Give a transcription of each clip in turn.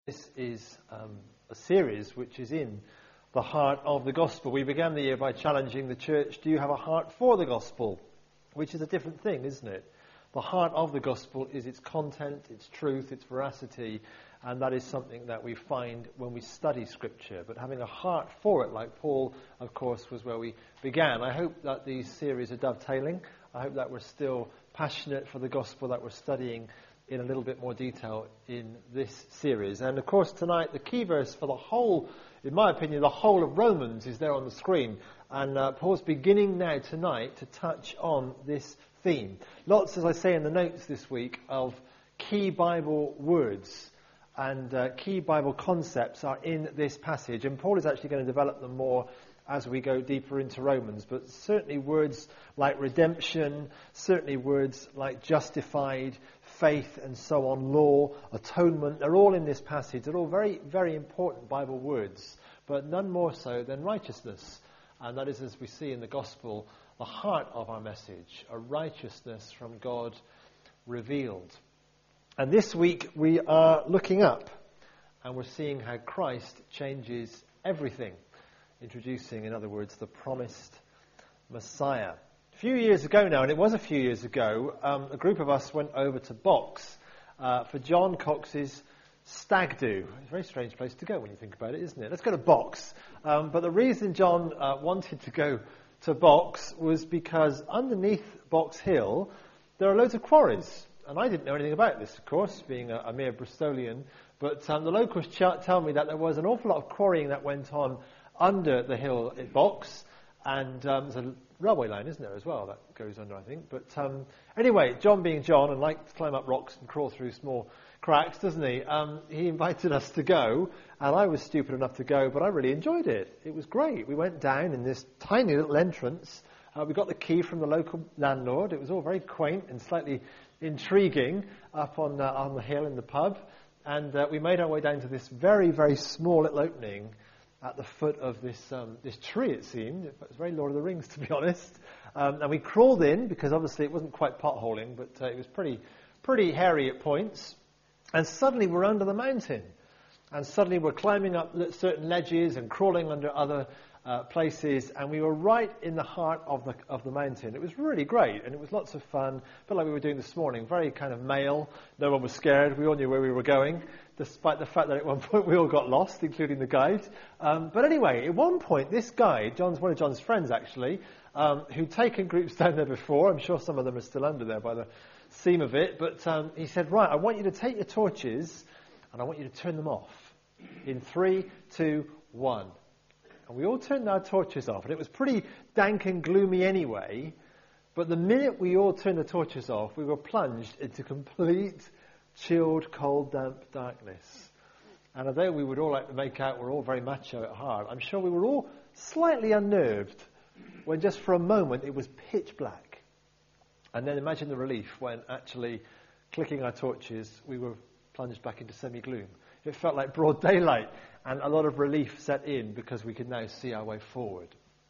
This is a series which is in the heart of the gospel. We began the year by challenging the church, do you have a heart for the gospel? Which is a different thing, isn't it? The heart of the gospel is its content, its truth, its veracity, and that is something that we find when we study Scripture. But having a heart for it, like Paul, of course, was where we began. I hope that these series are dovetailing. I hope that we're still passionate for the gospel that we're studying in a little bit more detail in this series. And of course tonight the key verse for the whole, in my opinion, the whole of Romans is there on the screen. And Paul's beginning now tonight to touch on this theme. Lots, as I say in the notes this week, of key Bible words and key Bible concepts are in this passage. And Paul is actually going to develop them more as we go deeper into Romans. But certainly words like redemption, certainly words like justified, faith and so on, law, atonement, they're all in this passage. They're all very, very important Bible words, but none more so than righteousness. And that is, as we see in the gospel, the heart of our message, a righteousness from God revealed. And this week we are looking up and we're seeing how Christ changes everything, introducing, in other words, the promised Messiah. A few years ago now, and it was a few years ago, a group of us went over to Box for John Cox's stag do. It's a very strange place to go when you think about it, isn't it? Let's go to Box. But the reason John wanted to go to Box was because underneath Box Hill there are loads of quarries. And I didn't know anything about this, of course, being a mere Bristolian. But the locals tell me that there was an awful lot of quarrying that went on under the hill at Box. And there's a railway line, isn't there, as well, that goes under, I think. But anyway, John being John and likes to climb up rocks and crawl through small cracks, doesn't he? He invited us to go, and I was stupid enough to go, but I really enjoyed it. It was great. We went down in this tiny little entrance. We got the key from the local landlord. It was all very quaint and slightly intriguing up on the hill in the pub. And we made our way down to this very, very small little opening at the foot of this tree, it seemed. It was very Lord of the Rings, to be honest. And we crawled in, because obviously it wasn't quite potholing, but it was pretty hairy at points. And suddenly we're under the mountain. And suddenly we're climbing up certain ledges and crawling under other places. And we were right in the heart of the mountain. It was really great, and it was lots of fun. A bit like we were doing this morning, very kind of male. No one was scared. We all knew where we were going, despite the fact that at one point we all got lost, including the guide. But anyway, at one point, this guide, one of John's friends actually, who'd taken groups down there before, I'm sure some of them are still under there by the seam of it, but he said, right, I want you to take your torches and I want you to turn them off. In 3, 2, 1. And we all turned our torches off, and it was pretty dank and gloomy anyway, but the minute we all turned the torches off, we were plunged into complete chilled, cold, damp darkness. And although we would all like to make out we're all very macho at heart, I'm sure we were all slightly unnerved when just for a moment it was pitch black. And then imagine the relief when actually clicking our torches we were plunged back into semi-gloom. It felt like broad daylight, and a lot of relief set in because we could now see our way forward.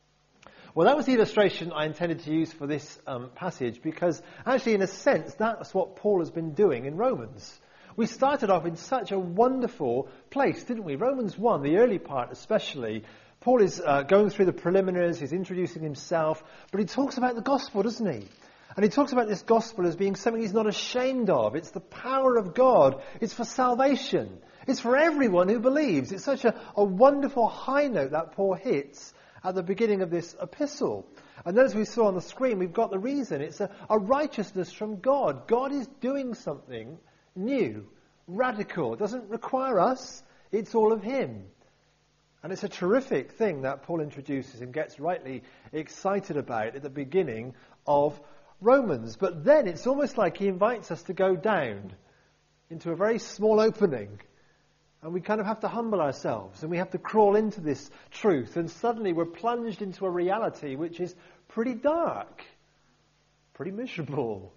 Well, that was the illustration I intended to use for this passage, because actually, in a sense, that's what Paul has been doing in Romans. We started off in such a wonderful place, didn't we? Romans 1, the early part especially, Paul is going through the preliminaries, he's introducing himself, but he talks about the gospel, doesn't he? And he talks about this gospel as being something he's not ashamed of. It's the power of God. It's for salvation. It's for everyone who believes. It's such a wonderful high note that Paul hits at the beginning of this epistle. And as we saw on the screen, we've got the reason. It's a righteousness from God. God is doing something new, radical. It doesn't require us. It's all of him. And it's a terrific thing that Paul introduces and gets rightly excited about at the beginning of Romans. But then it's almost like he invites us to go down into a very small opening. And we kind of have to humble ourselves, and we have to crawl into this truth, and suddenly we're plunged into a reality which is pretty dark, pretty miserable.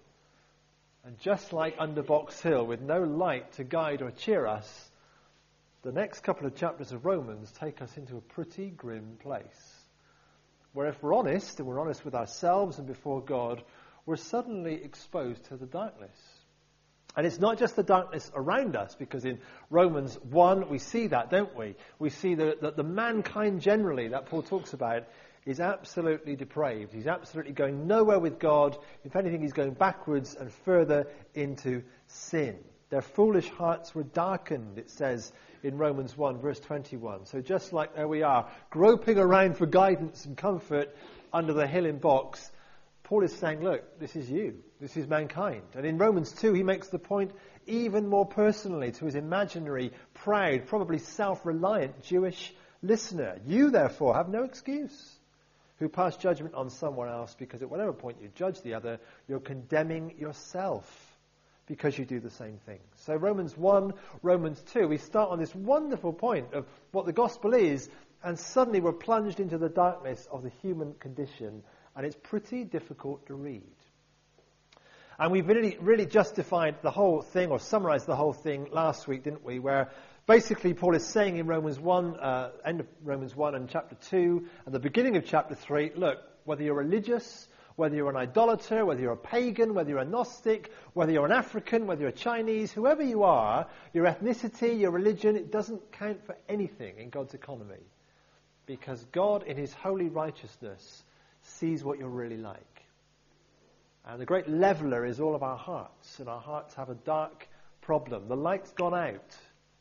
And just like under Box Hill, with no light to guide or cheer us, the next couple of chapters of Romans take us into a pretty grim place, where if we're honest, and we're honest with ourselves and before God, we're suddenly exposed to the darkness. And it's not just the darkness around us, because in Romans 1 we see that, don't we? We see that the mankind generally that Paul talks about is absolutely depraved. He's absolutely going nowhere with God. If anything, he's going backwards and further into sin. Their foolish hearts were darkened, it says in Romans 1, verse 21. So just like there we are, groping around for guidance and comfort under the hill in box, Paul is saying, look, this is you. This is mankind. And in Romans 2, he makes the point even more personally to his imaginary, proud, probably self-reliant Jewish listener. You, therefore, have no excuse who pass judgment on someone else, because at whatever point you judge the other, you're condemning yourself because you do the same thing. So Romans 1, Romans 2, we start on this wonderful point of what the gospel is, and suddenly we're plunged into the darkness of the human condition, and it's pretty difficult to read. And we've really justified the whole thing, or summarized the whole thing last week, didn't we? Where basically Paul is saying in Romans 1, end of Romans 1 and chapter 2, and the beginning of chapter 3, look, whether you're religious, whether you're an idolater, whether you're a pagan, whether you're a Gnostic, whether you're an African, whether you're a Chinese, whoever you are, your ethnicity, your religion, it doesn't count for anything in God's economy. Because God, in his holy righteousness, sees what you're really like. And the great leveler is all of our hearts, and our hearts have a dark problem. The light's gone out.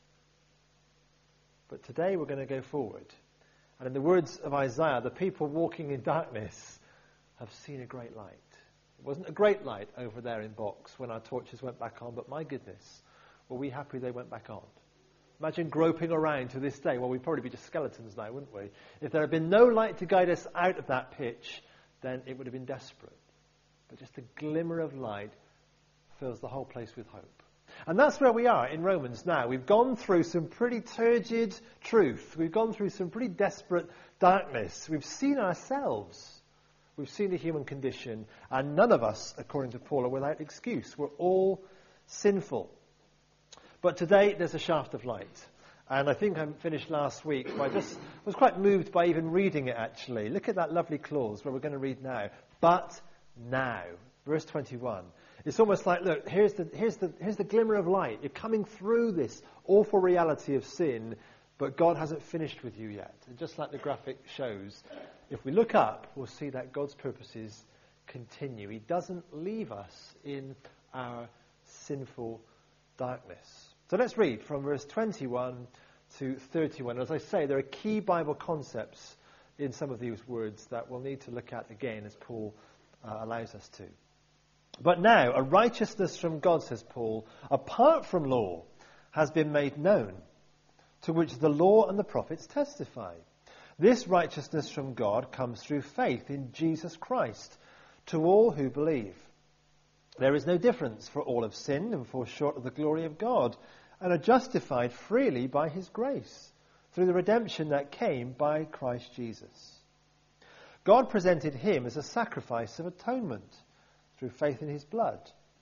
But today we're going to go forward. And in the words of Isaiah, the people walking in darkness have seen a great light. It wasn't a great light over there in Box when our torches went back on, but my goodness, were we happy they went back on. Imagine groping around to this day. Well, we'd probably be just skeletons now, wouldn't we? If there had been no light to guide us out of that pitch, then it would have been desperate. But just a glimmer of light fills the whole place with hope. And that's where we are in Romans now. We've gone through some pretty turgid truth. We've gone through some pretty desperate darkness. We've seen ourselves. We've seen the human condition. And none of us, according to Paul, are without excuse. We're all sinful. But today there's a shaft of light. And I think I finished last week. I was quite moved by even reading it, actually. Look at that lovely clause where we're going to read now. But now. Verse 21. It's almost like, look, here's the glimmer of light. You're coming through this awful reality of sin, but God hasn't finished with you yet. And just like the graphic shows, if we look up, we'll see that God's purposes continue. He doesn't leave us in our sinful darkness. So let's read from verse 21 to 31. As I say, there are key Bible concepts in some of these words that we'll need to look at again as Paul allows us to. But now, a righteousness from God, says Paul, apart from law, has been made known, to which the law and the prophets testify. This righteousness from God comes through faith in Jesus Christ, to all who believe. There is no difference, for all have sinned and fall short of the glory of God, and are justified freely by his grace, through the redemption that came by Christ Jesus. God presented him as a sacrifice of atonement, through faith in his blood.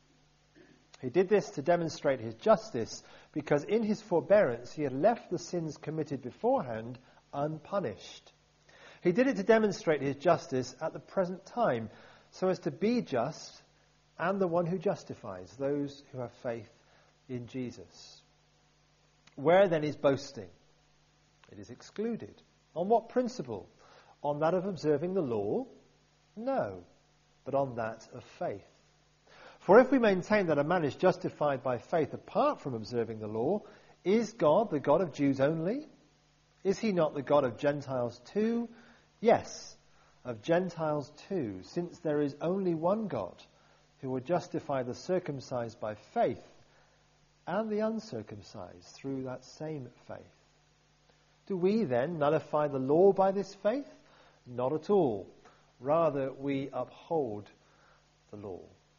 He did this to demonstrate his justice, because in his forbearance he had left the sins committed beforehand unpunished. He did it to demonstrate his justice at the present time, so as to be just and the one who justifies those who have faith in Jesus. Where then is boasting? It is excluded. On what principle? On that of observing the law? No, but on that of faith. For if we maintain that a man is justified by faith apart from observing the law, is God the God of Jews only? Is he not the God of Gentiles too? Yes, of Gentiles too, since there is only one God who will justify the circumcised by faith and the uncircumcised through that same faith. Do we then nullify the law by this faith? Not at all. Rather, we uphold the law.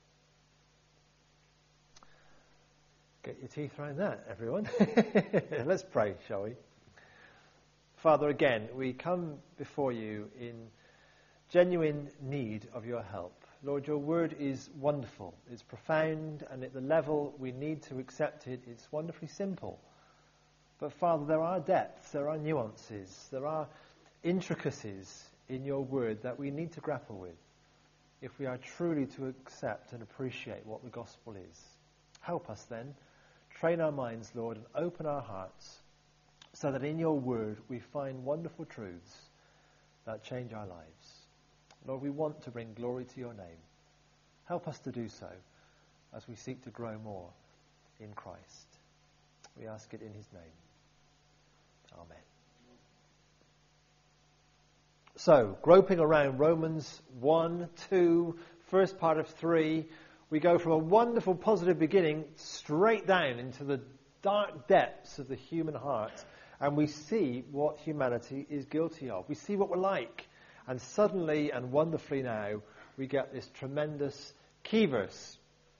Get your teeth around that, everyone. Let's pray, shall we? Father, again, we come before you in genuine need of your help. Lord, your word is wonderful. It's profound, and at the level we need to accept it, it's wonderfully simple. But Father, there are depths, there are nuances, there are intricacies in your word that we need to grapple with if we are truly to accept and appreciate what the gospel is. Help us then. Train our minds, Lord, and open our hearts so that in your word we find wonderful truths that change our lives. Lord, we want to bring glory to your name. Help us to do so as we seek to grow more in Christ. We ask it in his name. Amen. So, groping around Romans 1, 2, first part of 3, we go from a wonderful positive beginning straight down into the dark depths of the human heart, and we see what humanity is guilty of. We see what we're like. And suddenly and wonderfully now, we get this tremendous key verse.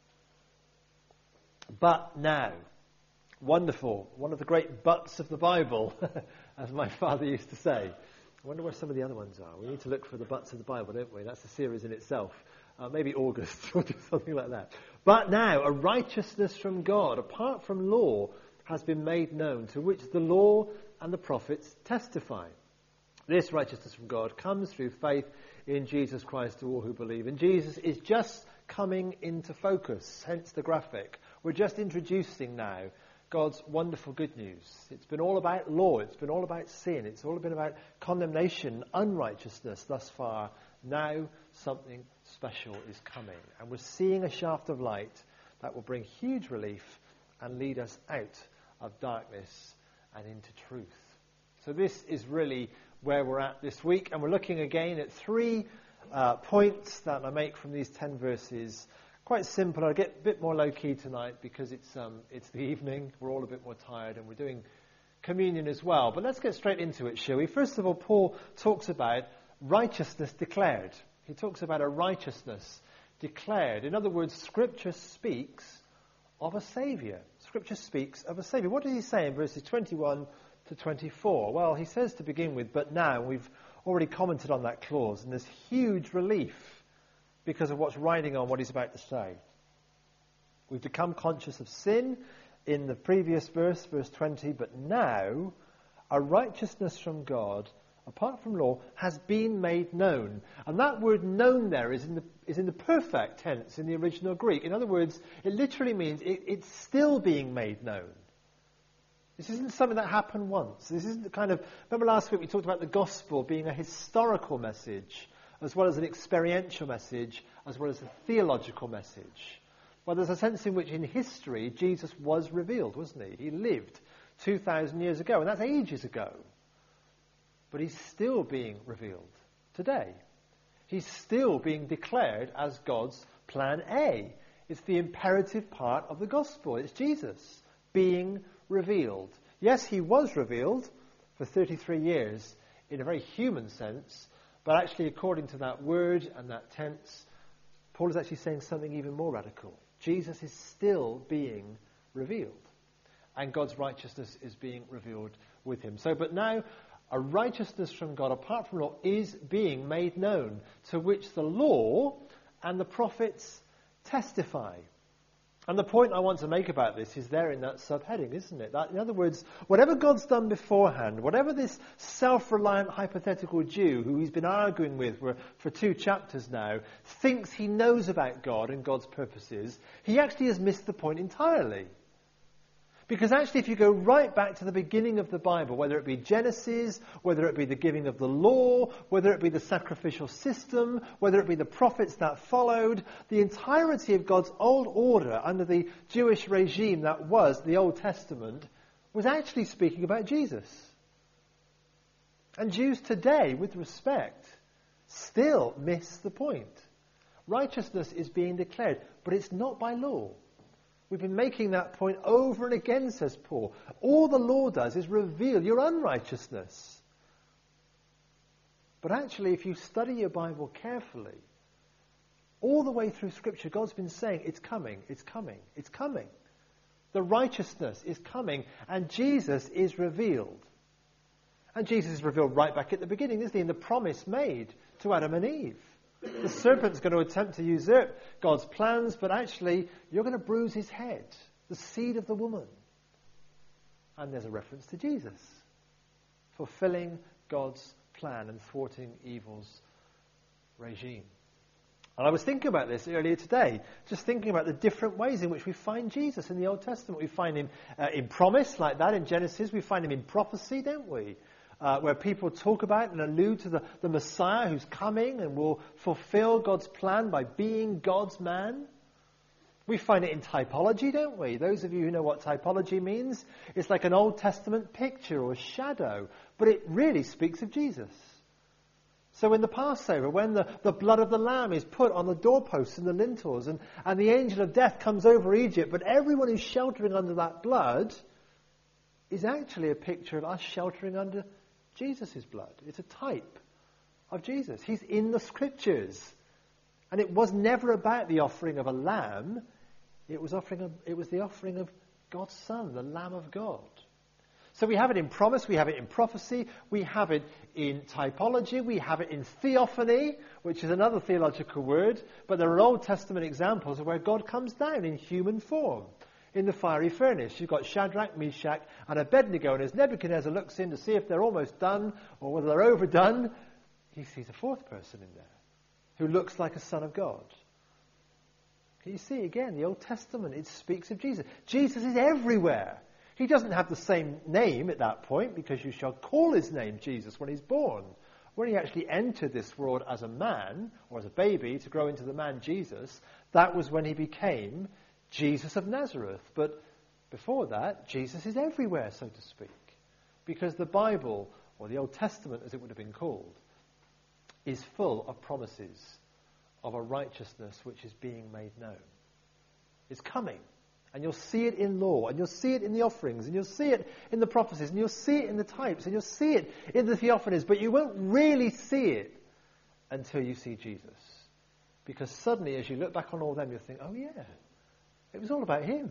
But now. Wonderful. One of the great buts of the Bible, as my father used to say. I wonder where some of the other ones are. We need to look for the buts of the Bible, don't we? That's a series in itself. Maybe August or something like that. But now, a righteousness from God, apart from law, has been made known, to which the law and the prophets testify. This righteousness from God comes through faith in Jesus Christ to all who believe. And Jesus is just coming into focus, hence the graphic. We're just introducing now God's wonderful good news. It's been all about law. It's been all about sin. It's all been about condemnation, unrighteousness thus far. Now something special is coming. And we're seeing a shaft of light that will bring huge relief and lead us out of darkness and into truth. So this is really where we're at this week. And we're looking again at 3 points that I make from these 10 verses. Quite simple. I'll get a bit more low-key tonight because it's the evening. We're all a bit more tired and we're doing communion as well. But let's get straight into it, shall we? First of all, Paul talks about righteousness declared. He talks about a righteousness declared. In other words, Scripture speaks of a Saviour. Scripture speaks of a Saviour. What does he say in verses 21 to 24? Well, he says to begin with, but now, we've already commented on that clause, and there's huge relief because of what's riding on what he's about to say. We've become conscious of sin in the previous verse, verse 20, but now a righteousness from God, apart from law, has been made known. And that word known there is in the perfect tense in the original Greek. In other words, it literally means it's still being made known. This isn't something that happened once. This isn't the kind of... Remember last week we talked about the gospel being a historical message, as well as an experiential message, as well as a theological message. Well, there's a sense in which in history Jesus was revealed, wasn't he? He lived 2,000 years ago, and that's ages ago. But he's still being revealed today. He's still being declared as God's plan A. It's the imperative part of the gospel. It's Jesus being revealed. Yes, he was revealed for 33 years in a very human sense, but actually according to that word and that tense, Paul is actually saying something even more radical. Jesus is still being revealed, and God's righteousness is being revealed with him. So, but now a righteousness from God apart from law is being made known, to which the law and the prophets testify. And the point I want to make about this is there in that subheading, isn't it? That, in other words, whatever God's done beforehand, whatever this self-reliant hypothetical Jew who he's been arguing with for 2 chapters now thinks he knows about God and God's purposes, he actually has missed the point entirely. Because actually, if you go right back to the beginning of the Bible, whether it be Genesis, whether it be the giving of the law, whether it be the sacrificial system, whether it be the prophets that followed, the entirety of God's old order under the Jewish regime that was the Old Testament was actually speaking about Jesus. And Jews today, with respect, still miss the point. Righteousness is being declared, but it's not by law. We've been making that point over and again, says Paul. All the law does is reveal your unrighteousness. But actually, if you study your Bible carefully, all the way through Scripture, God's been saying, it's coming, it's coming, it's coming. The righteousness is coming, and Jesus is revealed. And Jesus is revealed right back at the beginning, isn't he? In the promise made to Adam and Eve. The serpent's going to attempt to usurp God's plans, but actually, you're going to bruise his head, the seed of the woman. And there's a reference to Jesus, fulfilling God's plan and thwarting evil's regime. And I was thinking about this earlier today, just thinking about the different ways in which we find Jesus in the Old Testament. We find him in promise, like that in Genesis. We find him in prophecy, don't we? Where people talk about and allude to the Messiah who's coming and will fulfill God's plan by being God's man. We find it in typology, don't we? Those of you who know what typology means, it's like an Old Testament picture or shadow, but it really speaks of Jesus. So in the Passover, when the blood of the lamb is put on the doorposts and the lintels, and the angel of death comes over Egypt, but everyone who's sheltering under that blood is actually a picture of us sheltering under Jesus' blood. It's a type of Jesus. He's in the Scriptures. And it was never about the offering of a lamb. It was the offering of God's Son, the Lamb of God. So we have it in promise, we have it in prophecy, we have it in typology, we have it in theophany, which is another theological word, but there are Old Testament examples of where God comes down in human form, in the fiery furnace. You've got Shadrach, Meshach, and Abednego, and as Nebuchadnezzar looks in to see if they're almost done, or whether they're overdone, he sees a fourth person in there, who looks like a son of God. You see, again, the Old Testament, it speaks of Jesus. Jesus is everywhere. He doesn't have the same name at that point, because you shall call his name Jesus when he's born. When he actually entered this world as a man, or as a baby, to grow into the man Jesus, that was when he became Jesus of Nazareth. But before that, Jesus is everywhere, so to speak. Because the Bible, or the Old Testament as it would have been called, is full of promises of a righteousness which is being made known. It's coming. And you'll see it in law, and you'll see it in the offerings, and you'll see it in the prophecies, and you'll see it in the types, and you'll see it in the theophanies, but you won't really see it until you see Jesus. Because suddenly, as you look back on all them, you'll think, oh yeah, it was all about him.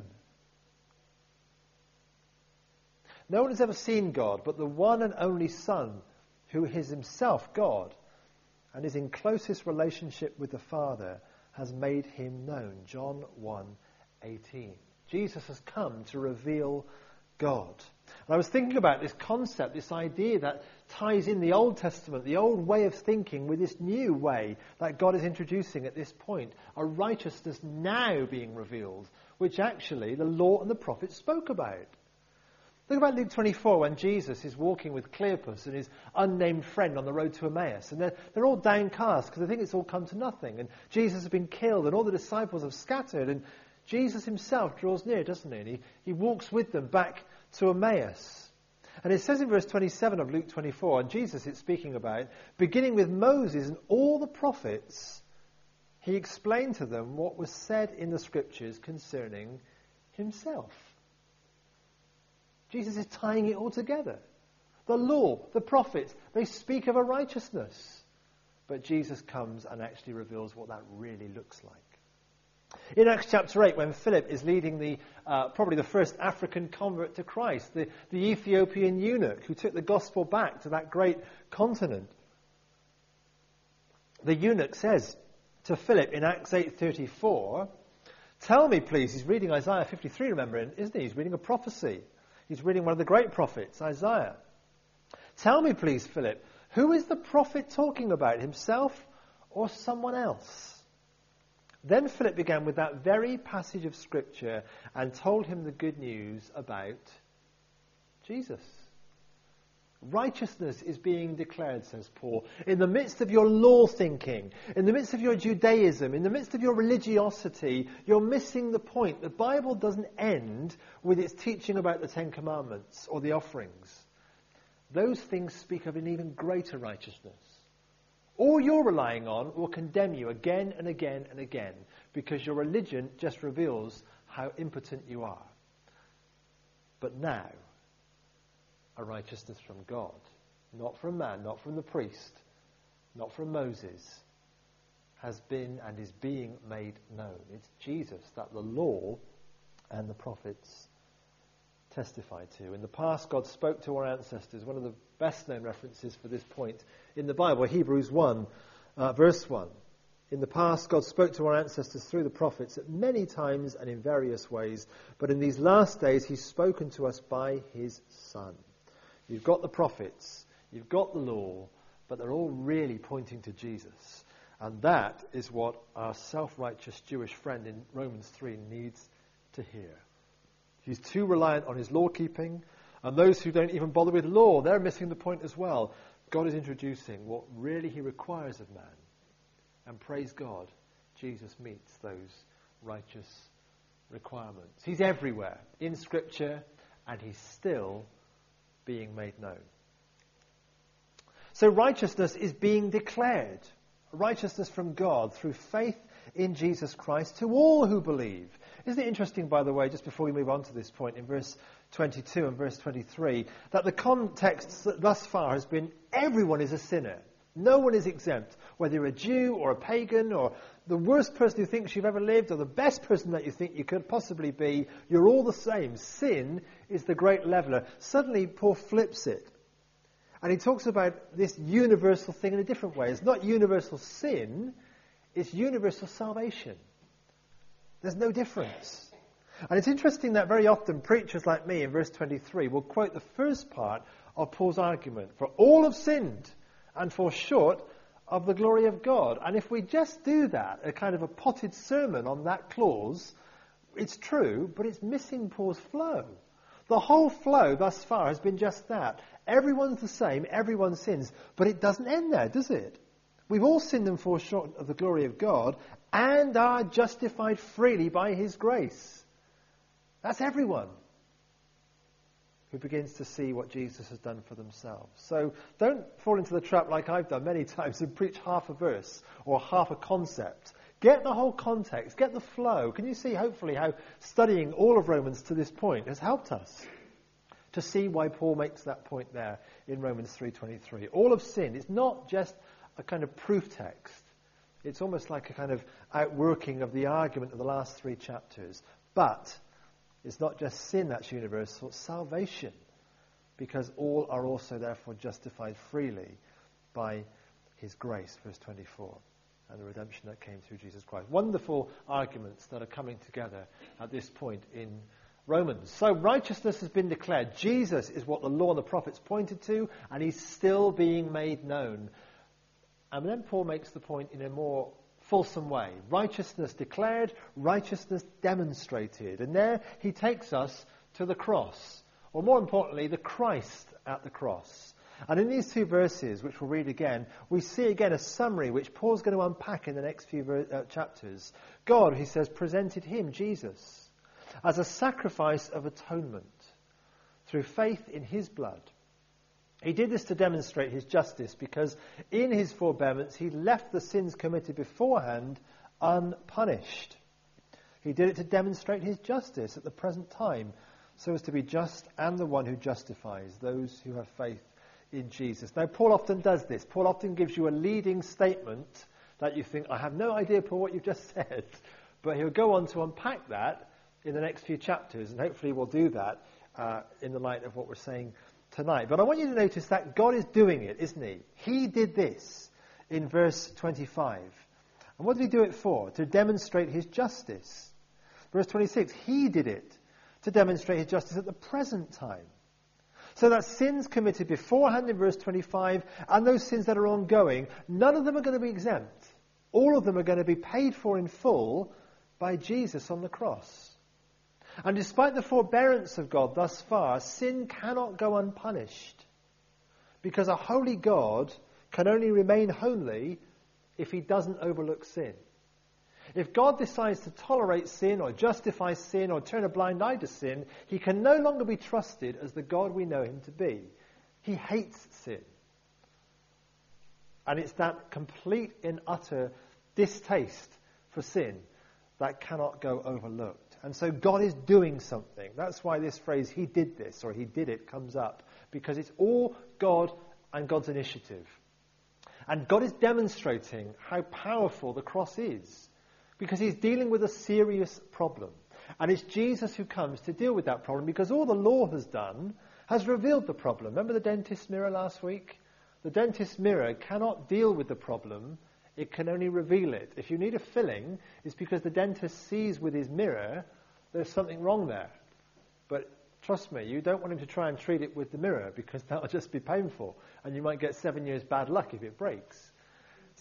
No one has ever seen God, but the one and only Son, who is himself God, and is in closest relationship with the Father, has made him known. John 1:18. Jesus has come to reveal God. And I was thinking about this concept, this idea that ties in the Old Testament, the old way of thinking, with this new way that God is introducing at this point, a righteousness now being revealed, which actually the law and the prophets spoke about. Think about Luke 24, when Jesus is walking with Cleopas and his unnamed friend on the road to Emmaus. And they're all downcast because they think it's all come to nothing. And Jesus has been killed and all the disciples have scattered. And Jesus himself draws near, doesn't he? And he walks with them back to Emmaus. And it says in verse 27 of Luke 24, and Jesus is speaking about, beginning with Moses and all the prophets, he explained to them what was said in the Scriptures concerning himself. Jesus is tying it all together. The law, the prophets, they speak of a righteousness. But Jesus comes and actually reveals what that really looks like. In Acts chapter 8, when Philip is leading probably the first African convert to Christ, the Ethiopian eunuch who took the gospel back to that great continent, the eunuch says to Philip in Acts 8:34, tell me please, he's reading Isaiah 53, remember, isn't he? He's reading a prophecy. He's reading one of the great prophets, Isaiah. Tell me please, Philip, who is the prophet talking about, himself or someone else? Then Philip began with that very passage of Scripture and told him the good news about Jesus. Righteousness is being declared, says Paul, in the midst of your law thinking, in the midst of your Judaism, in the midst of your religiosity. You're missing the point. The Bible doesn't end with its teaching about the Ten Commandments or the offerings. Those things speak of an even greater righteousness. All you're relying on will condemn you again and again and again, because your religion just reveals how impotent you are. But now, a righteousness from God, not from man, not from the priest, not from Moses, has been and is being made known. It's Jesus that the law and the prophets testify to. In the past, God spoke to our ancestors. One of the best known references for this point in the Bible, Hebrews 1, verse 1. In the past, God spoke to our ancestors through the prophets at many times and in various ways, but in these last days he's spoken to us by his Son. You've got the prophets, you've got the law, but they're all really pointing to Jesus. And that is what our self-righteous Jewish friend in Romans 3 needs to hear. He's too reliant on his law-keeping, and those who don't even bother with law, they're missing the point as well. God is introducing what really he requires of man. And praise God, Jesus meets those righteous requirements. He's everywhere in Scripture, and he's still being made known. So righteousness is being declared. Righteousness from God through faith in Jesus Christ to all who believe. Isn't it interesting, by the way, just before we move on to this point, in verse 22 and verse 23, that the context thus far has been everyone is a sinner. No one is exempt, whether you're a Jew or a pagan or the worst person who thinks you've ever lived or the best person that you think you could possibly be. You're all the same. Sin is the great leveler. Suddenly, Paul flips it. And he talks about this universal thing in a different way. It's not universal sin, it's universal salvation. There's no difference. And it's interesting that very often preachers like me in verse 23 will quote the first part of Paul's argument. For all have sinned and fall short of the glory of God. And if we just do that, a kind of a potted sermon on that clause, it's true, but it's missing Paul's flow. The whole flow thus far has been just that. Everyone's the same, everyone sins, but it doesn't end there, does it? We've all sinned and fall short of the glory of God and are justified freely by his grace. That's everyone who begins to see what Jesus has done for themselves. So don't fall into the trap like I've done many times and preach half a verse or half a concept. Get the whole context, get the flow. Can you see, hopefully, how studying all of Romans to this point has helped us to see why Paul makes that point there in Romans 3:23. All have sinned. It's not just a kind of proof text. It's almost like a kind of outworking of the argument of the last 3 chapters. But it's not just sin that's universal, it's salvation. Because all are also therefore justified freely by his grace, verse 24. And the redemption that came through Jesus Christ. Wonderful arguments that are coming together at this point in Romans. So righteousness has been declared. Jesus is what the law and the prophets pointed to, and he's still being made known. And then Paul makes the point in a more fulsome way. Righteousness declared, righteousness demonstrated. And there he takes us to the cross. Or more importantly, the Christ at the cross. And in these 2 verses, which we'll read again, we see again a summary which Paul's going to unpack in the next few chapters. God, he says, presented him, Jesus, as a sacrifice of atonement through faith in his blood. He did this to demonstrate his justice because in his forbearance he left the sins committed beforehand unpunished. He did it to demonstrate his justice at the present time so as to be just and the one who justifies those who have faith in Jesus. Now, Paul often does this. Paul often gives you a leading statement that you think, I have no idea, Paul, what you've just said. But he'll go on to unpack that in the next few chapters, and hopefully we'll do that in the light of what we're saying tonight. But I want you to notice that God is doing it, isn't he? He did this in verse 25. And what did he do it for? To demonstrate his justice. Verse 26, he did it to demonstrate his justice at the present time. So that sins committed beforehand in verse 25 and those sins that are ongoing, none of them are going to be exempt. All of them are going to be paid for in full by Jesus on the cross. And despite the forbearance of God thus far, sin cannot go unpunished. Because a holy God can only remain holy if he doesn't overlook sin. If God decides to tolerate sin or justify sin or turn a blind eye to sin, he can no longer be trusted as the God we know him to be. He hates sin. And it's that complete and utter distaste for sin that cannot go overlooked. And so God is doing something. That's why this phrase, he did this, or he did it, comes up. Because it's all God and God's initiative. And God is demonstrating how powerful the cross is. Because he's dealing with a serious problem. And it's Jesus who comes to deal with that problem, because all the law has done has revealed the problem. Remember the dentist's mirror last week? The dentist's mirror cannot deal with the problem. It can only reveal it. If you need a filling, it's because the dentist sees with his mirror there's something wrong there. But trust me, you don't want him to try and treat it with the mirror, because that'll just be painful. And you might get 7 years bad luck if it breaks.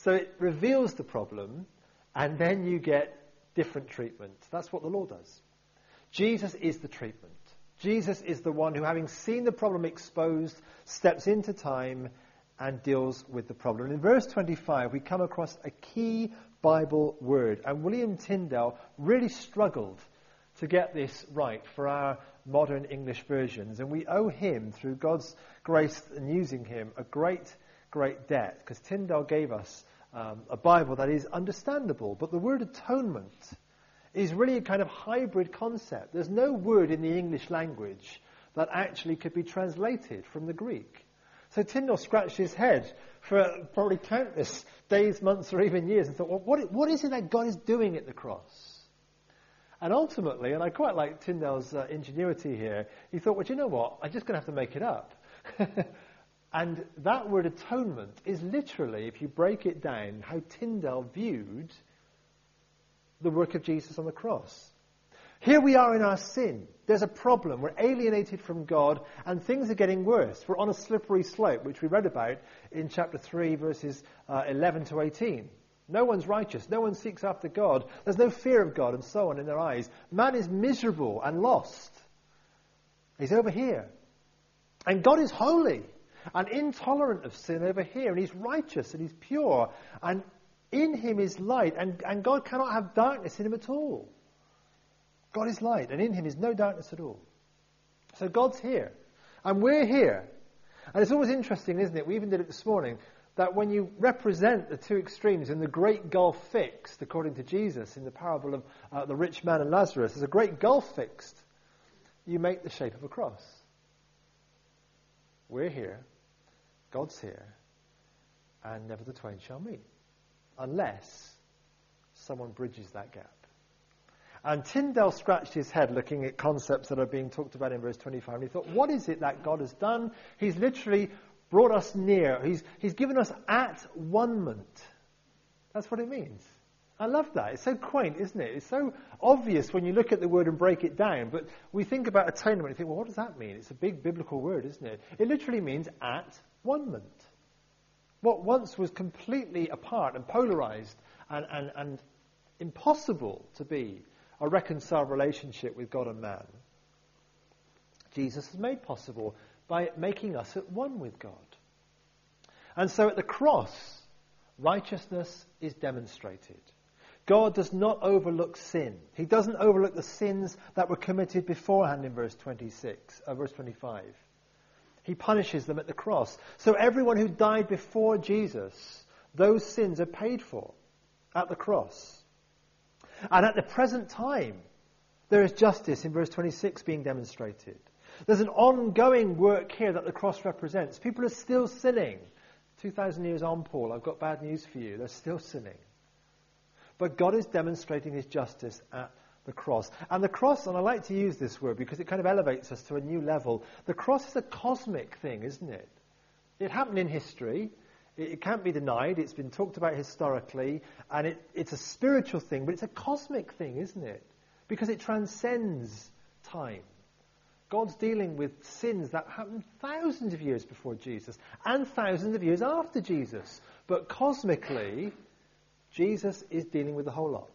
So it reveals the problem, and then you get different treatment. That's what the law does. Jesus is the treatment. Jesus is the one who, having seen the problem exposed, steps into time and deals with the problem. And in verse 25, we come across a key Bible word. And William Tyndale really struggled to get this right for our modern English versions. And we owe him, through God's grace and using him, a great, great debt. Because Tyndale gave us a Bible that is understandable. But the word atonement is really a kind of hybrid concept. There's no word in the English language that actually could be translated from the Greek. So Tyndale scratched his head for probably countless days, months, or even years and thought, well, what is it that God is doing at the cross? And ultimately, and I quite like Tyndale's ingenuity here, he thought, well, do you know what? I'm just going to have to make it up. And that word atonement is literally, if you break it down, how Tyndale viewed the work of Jesus on the cross. Here we are in our sin. There's a problem. We're alienated from God, and things are getting worse. We're on a slippery slope, which we read about in chapter 3, verses 11 to 18. No one's righteous. No one seeks after God. There's no fear of God, and so on in their eyes. Man is miserable and lost. He's over here. And God is holy and intolerant of sin over here. And he's righteous and he's pure. And in him is light. And God cannot have darkness in him at all. God is light, and in him is no darkness at all. So God's here, and we're here. And it's always interesting, isn't it? We even did it this morning, that when you represent the two extremes in the great gulf fixed, according to Jesus, in the parable of the rich man and Lazarus, there's a great gulf fixed. You make the shape of a cross. We're here, God's here, and never the twain shall meet, unless someone bridges that gap. And Tyndale scratched his head looking at concepts that are being talked about in verse 25. And he thought, what is it that God has done? He's literally brought us near. He's given us at-one-ment. That's what it means. I love that. It's so quaint, isn't it? It's so obvious when you look at the word and break it down. But we think about atonement and think, well, what does that mean? It's a big biblical word, isn't it? It literally means at-one-ment. What once was completely apart and polarized and impossible to be a reconciled relationship with God and man, Jesus has made possible by making us at one with God. And so at the cross, righteousness is demonstrated. God does not overlook sin. He doesn't overlook the sins that were committed beforehand in verse 25. He punishes them at the cross. So everyone who died before Jesus, those sins are paid for at the cross. And at the present time, there is justice in verse 26 being demonstrated. There's an ongoing work here that the cross represents. People are still sinning. 2,000 years on, Paul, I've got bad news for you. They're still sinning. But God is demonstrating his justice at the cross. And the cross, and I like to use this word because it kind of elevates us to a new level. The cross is a cosmic thing, isn't it? It happened in history. It can't be denied. It's been talked about historically. And it's a spiritual thing, but it's a cosmic thing, isn't it? Because it transcends time. God's dealing with sins that happened thousands of years before Jesus and thousands of years after Jesus. But cosmically, Jesus is dealing with the whole lot.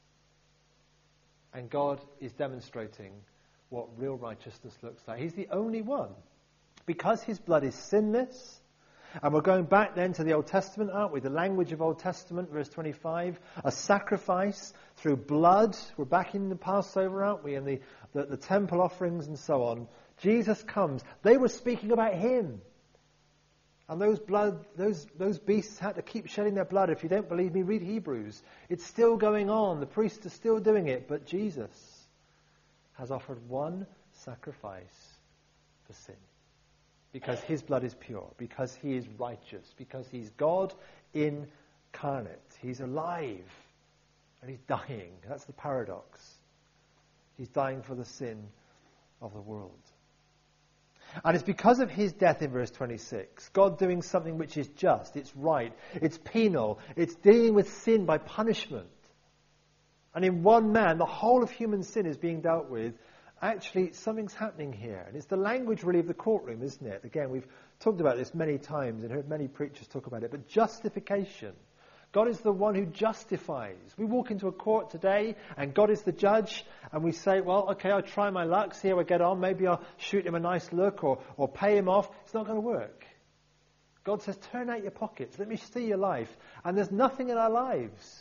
And God is demonstrating what real righteousness looks like. He's the only one. Because his blood is sinless. And we're going back then to the Old Testament, aren't we? The language of Old Testament, verse 25. A sacrifice through blood. We're back in the Passover, aren't we? And the temple offerings and so on. Jesus comes. They were speaking about him. And those beasts had to keep shedding their blood. If you don't believe me, read Hebrews. It's still going on. The priests are still doing it. But Jesus has offered one sacrifice for sin. Because his blood is pure. Because he is righteous. Because he's God incarnate. He's alive. And he's dying. That's the paradox. He's dying for the sin of the world. And it's because of his death in verse 26, God doing something which is just, it's right, it's penal, it's dealing with sin by punishment. And in one man, the whole of human sin is being dealt with. Actually, something's happening here. And it's the language really of the courtroom, isn't it? Again, we've talked about this many times and heard many preachers talk about it. But justification, God is the one who justifies. We walk into a court today and God is the judge and we say, well, okay, I'll try my luck, see how I get on. Maybe I'll shoot him a nice look or pay him off. It's not going to work. God says, turn out your pockets. Let me see your life. And there's nothing in our lives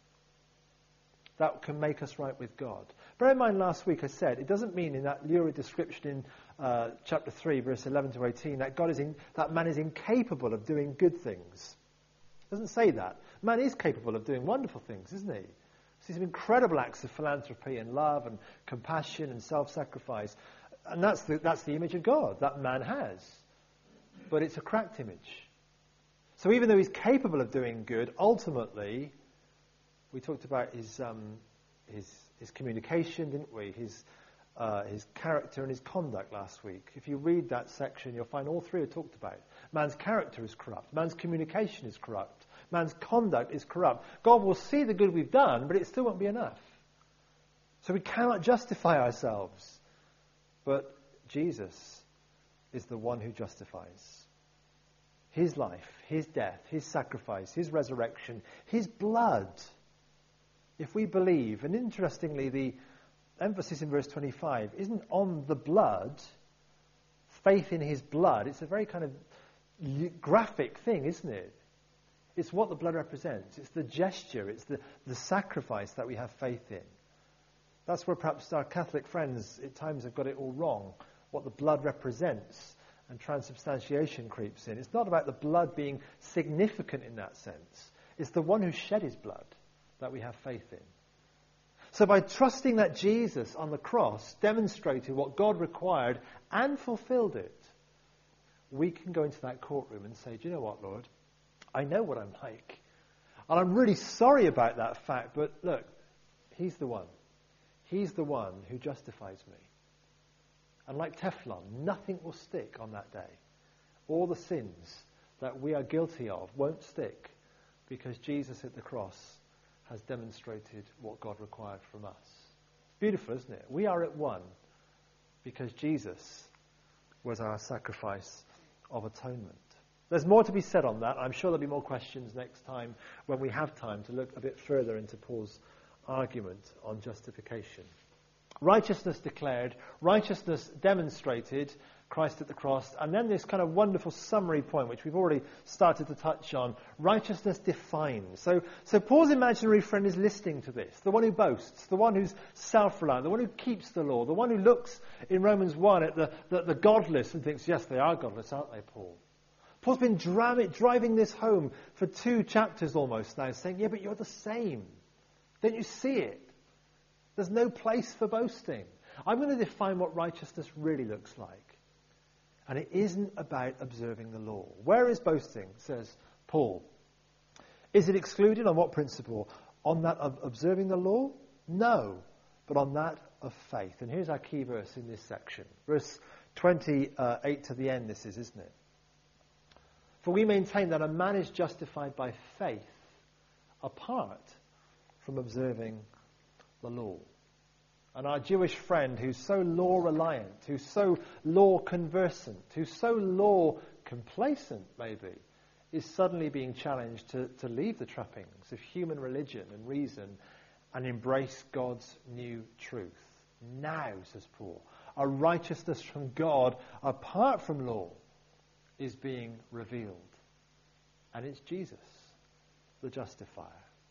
that can make us right with God. Bear in mind, last week I said, it doesn't mean in that lurid description in chapter 3, verse 11 to 18, that that man is incapable of doing good things. It doesn't say that. Man is capable of doing wonderful things, isn't he? See some incredible acts of philanthropy and love and compassion and self-sacrifice. And that's the image of God that man has. But it's a cracked image. So even though he's capable of doing good, ultimately, we talked about his communication, didn't we? His character and his conduct last week. If you read that section, you'll find all three are talked about. Man's character is corrupt. Man's communication is corrupt. Man's conduct is corrupt. God will see the good we've done, but it still won't be enough. So we cannot justify ourselves. But Jesus is the one who justifies. His life, his death, his sacrifice, his resurrection, his blood. If we believe, and interestingly, the emphasis in verse 25 isn't on the blood, faith in his blood. It's a very kind of graphic thing, isn't it? It's what the blood represents. It's the gesture. It's the sacrifice that we have faith in. That's where perhaps our Catholic friends at times have got it all wrong, what the blood represents, and transubstantiation creeps in. It's not about the blood being significant in that sense. It's the one who shed his blood that we have faith in. So by trusting that Jesus on the cross demonstrated what God required and fulfilled it, we can go into that courtroom and say, do you know what, Lord? I know what I'm like. And I'm really sorry about that fact, but look, he's the one. He's the one who justifies me. And like Teflon, nothing will stick on that day. All the sins that we are guilty of won't stick because Jesus at the cross has demonstrated what God required from us. It's beautiful, isn't it? We are at one because Jesus was our sacrifice of atonement. There's more to be said on that. I'm sure there'll be more questions next time when we have time to look a bit further into Paul's argument on justification. Righteousness declared, righteousness demonstrated, Christ at the cross, and then this kind of wonderful summary point, which we've already started to touch on, righteousness defined. So Paul's imaginary friend is listening to this, the one who boasts, the one who's self-reliant, the one who keeps the law, the one who looks in Romans 1 at the godless and thinks, yes, they are godless, aren't they, Paul? Paul's been driving this home for 2 chapters almost now, saying, yeah, but you're the same. Don't you see it? There's no place for boasting. I'm going to define what righteousness really looks like. And it isn't about observing the law. Where is boasting, says Paul? Is it excluded on what principle? On that of observing the law? No, but on that of faith. And here's our key verse in this section. Verse 28 to the end, this is, isn't it? For we maintain that a man is justified by faith apart from observing the law. And our Jewish friend who's so law-reliant, who's so law-conversant, who's so law-complacent, maybe, is suddenly being challenged to leave the trappings of human religion and reason and embrace God's new truth. Now, says Paul, a righteousness from God apart from law is being revealed. And it's Jesus, the justifier.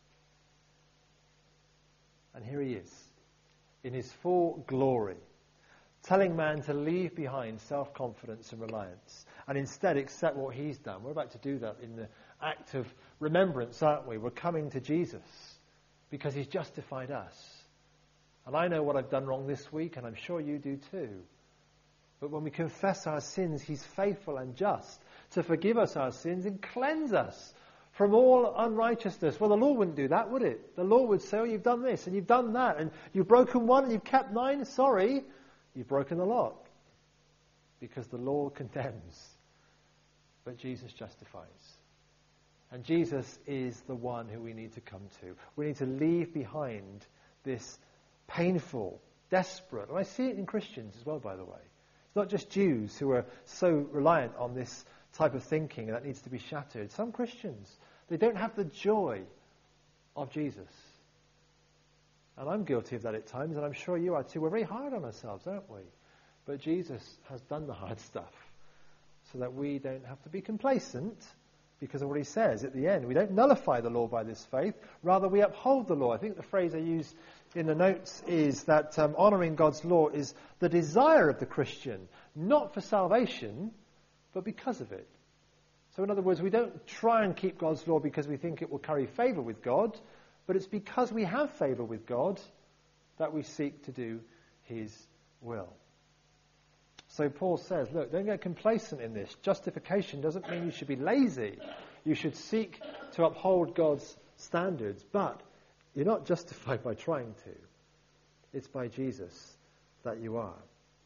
And here he is, in his full glory, telling man to leave behind self-confidence and reliance and instead accept what he's done. We're about to do that in the act of remembrance, aren't we? We're coming to Jesus because he's justified us. And I know what I've done wrong this week, and I'm sure you do too. But when we confess our sins, he's faithful and just to forgive us our sins and cleanse us from all unrighteousness. Well, the law wouldn't do that, would it? The law would say, oh, you've done this and you've done that, and you've broken one and you've kept 9. Sorry, you've broken the lot. Because the law condemns, but Jesus justifies. And Jesus is the one who we need to come to. We need to leave behind this painful, desperate, and I see it in Christians as well, by the way. It's not just Jews who are so reliant on this type of thinking that needs to be shattered. Some Christians, They don't have the joy of Jesus. And I'm guilty of that at times, and I'm sure you are too. We're very hard on ourselves, aren't we? But Jesus has done the hard stuff so that we don't have to be complacent because of what he says at the end. We don't nullify the law by this faith. Rather, we uphold the law. I think the phrase I use in the notes is that honouring God's law is the desire of the Christian, not for salvation, but because of it. So in other words, we don't try and keep God's law because we think it will carry favour with God, but it's because we have favour with God that we seek to do his will. So Paul says, look, don't get complacent in this. Justification doesn't mean you should be lazy. You should seek to uphold God's standards, but you're not justified by trying to. It's by Jesus that you are.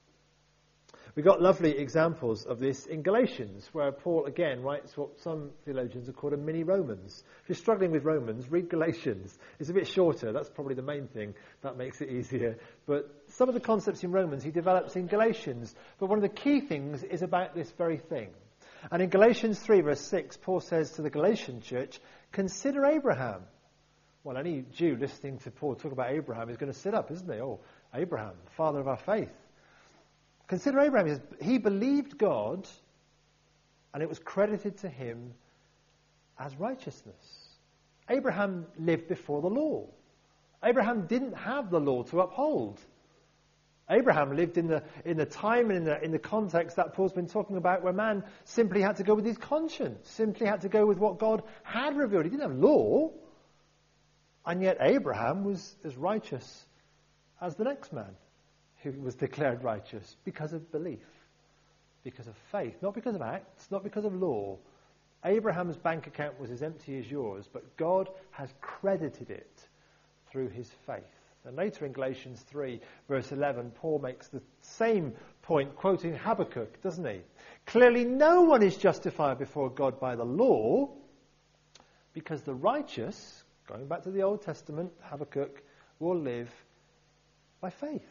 We've got lovely examples of this in Galatians, where Paul again writes what some theologians have called a mini Romans. If you're struggling with Romans, read Galatians. It's a bit shorter. That's probably the main thing that makes it easier. But some of the concepts in Romans he develops in Galatians. But one of the key things is about this very thing. And in Galatians 3 verse 6, Paul says to the Galatian church, consider Abraham. Well, any Jew listening to Paul talk about Abraham is going to sit up, isn't he? Oh, Abraham, the father of our faith. Consider Abraham. He believed God, and it was credited to him as righteousness. Abraham lived before the law. Abraham didn't have the law to uphold. Abraham lived in the time and in the context that Paul's been talking about, where man simply had to go with his conscience, simply had to go with what God had revealed. He didn't have law, and yet Abraham was as righteous as the next man who was declared righteous because of belief, because of faith, not because of acts, not because of law. Abraham's bank account was as empty as yours, but God has credited it through his faith. And later in Galatians 3, verse 11, Paul makes the same point, quoting Habakkuk, doesn't he? Clearly no one is justified before God by the law, because the righteous, going back to the Old Testament, Habakkuk, will live by faith.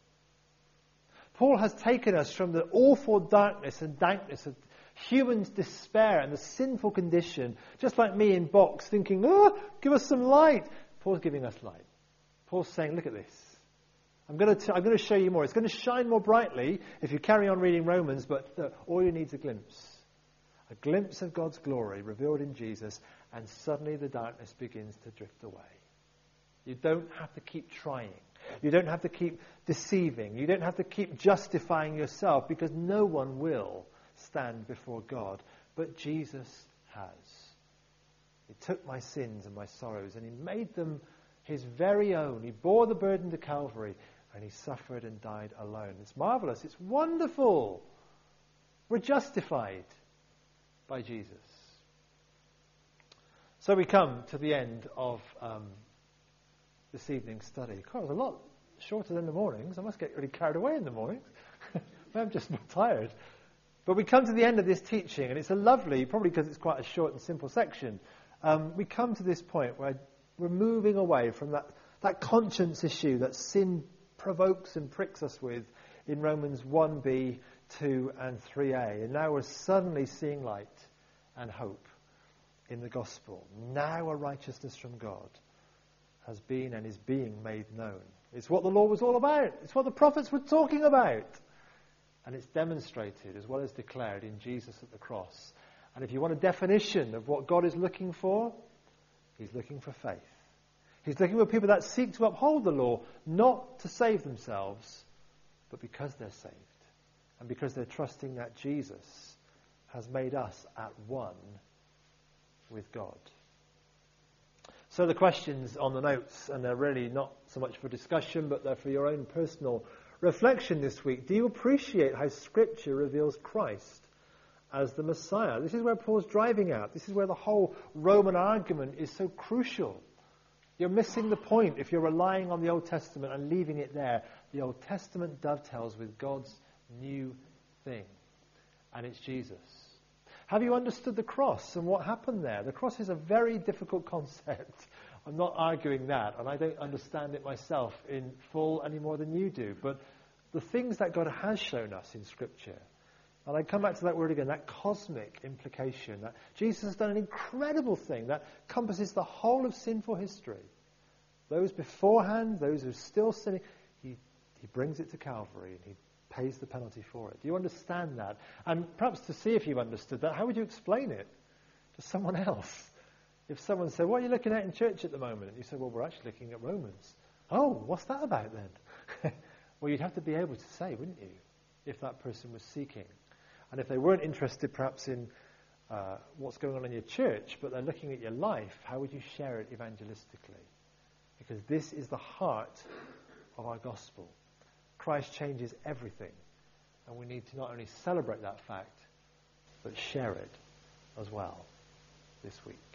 Paul has taken us from the awful darkness and dankness of human despair and the sinful condition, just like me in box, thinking, give us some light. Paul's giving us light. Paul's saying, look at this. I'm going to show you more. It's going to shine more brightly if you carry on reading Romans, but all you need is a glimpse of God's glory revealed in Jesus, and suddenly the darkness begins to drift away. You don't have to keep trying. You don't have to keep deceiving. You don't have to keep justifying yourself, because no one will stand before God. But Jesus has. He took my sins and my sorrows and he made them his very own. He bore the burden to Calvary and he suffered and died alone. It's marvelous. It's wonderful. We're justified by Jesus. So we come to the end of this evening's study. God, it was a lot shorter than the mornings. I must get really carried away in the mornings. I'm just more tired. But we come to the end of this teaching, and it's a lovely, probably because it's quite a short and simple section, we come to this point where we're moving away from that conscience issue that sin provokes and pricks us with in Romans 1b, 2 and 3a. And now we're suddenly seeing light and hope in the gospel. Now a righteousness from God has been and is being made known. It's what the law was all about. It's what the prophets were talking about. And it's demonstrated as well as declared in Jesus at the cross. And if you want a definition of what God is looking for, he's looking for faith. He's looking for people that seek to uphold the law, not to save themselves, but because they're saved. And because they're trusting that Jesus has made us at one with God. So the questions on the notes, and they're really not so much for discussion, but they're for your own personal reflection this week. Do you appreciate how Scripture reveals Christ as the Messiah? This is where Paul's driving at. This is where the whole Roman argument is so crucial. You're missing the point if you're relying on the Old Testament and leaving it there. The Old Testament dovetails with God's new thing, and it's Jesus. Have you understood the cross and what happened there? The cross is a very difficult concept. I'm not arguing that, and I don't understand it myself in full any more than you do. But the things that God has shown us in Scripture And I come back to that word again, that cosmic implication, that Jesus has done an incredible thing that encompasses the whole of sinful history. Those beforehand, those who are still sinning, he brings it to Calvary and he pays the penalty for it. Do you understand that? And perhaps to see if you've understood that, how would you explain it to someone else? If someone said, what are you looking at in church at the moment? And you say, well, we're actually looking at Romans. Oh, what's that about then? Well, you'd have to be able to say, wouldn't you, if that person was seeking. And if they weren't interested perhaps in what's going on in your church, but they're looking at your life, how would you share it evangelistically? Because this is the heart of our gospel. Christ changes everything. And we need to not only celebrate that fact, but share it as well this week.